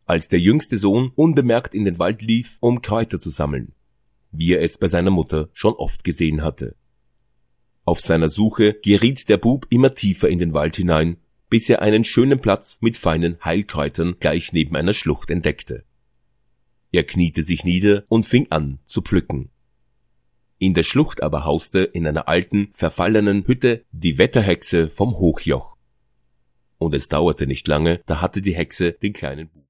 als der jüngste Sohn unbemerkt in den Wald lief, um Kräuter zu sammeln, wie er es bei seiner Mutter schon oft gesehen hatte. Auf seiner Suche geriet der Bub immer tiefer in den Wald hinein, bis er einen schönen Platz mit feinen Heilkräutern gleich neben einer Schlucht entdeckte. Er kniete sich nieder und fing an zu pflücken. In der Schlucht aber hauste in einer alten, verfallenen Hütte die Wetterhexe vom Hochjoch. Und es dauerte nicht lange, da hatte die Hexe den kleinen Bub